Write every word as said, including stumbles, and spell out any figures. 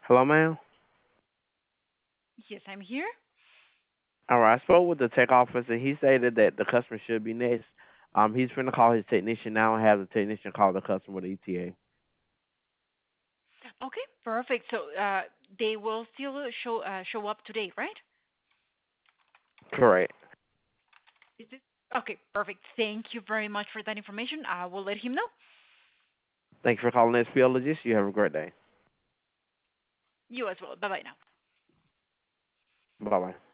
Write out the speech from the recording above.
Hello, ma'am. Yes, I'm here. All right, I spoke with the tech officer. He stated that the customer should be next. Um, he's going to call his technician now and have the technician call the customer with E T A. Okay, perfect. So uh, they will still show uh, show up today, right? Correct. Is it? Okay, perfect. Thank you very much for that information. I will let him know. Thank you for calling S P L Logistics. You have a great day. You as well. Bye bye now. Bye bye.